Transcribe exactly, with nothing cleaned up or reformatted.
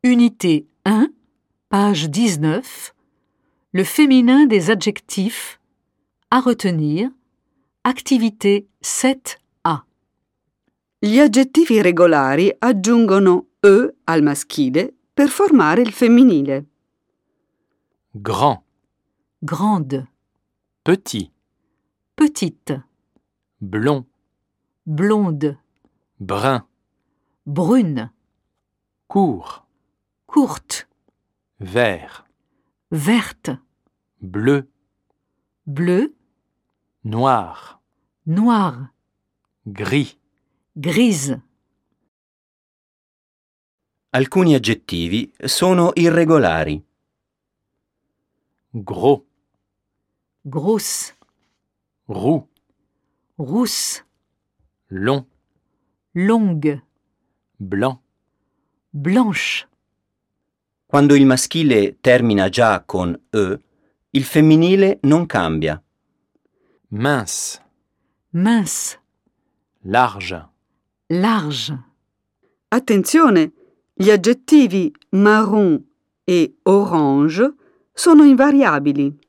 Unité un, page dix-neuf. Le féminin des adjectifs. À retenir. Activité sept A. Gli aggettivi regolari aggiungono e al maschile per formare il femminile. Grand, Grande, petit, petite, blond, blonde, brun, brune, court, courte, vert, verte, bleu, bleue, noir, noire, gris. grise. Alcuni aggettivi sono irregolari. Gros, Grosse, roux, rousse, long, longue, blanc, blanche. Quando il maschile termina già con e, il femminile non cambia. mince, Mince, large, large. Attenzione, gli aggettivi marron e orange sono invariabili.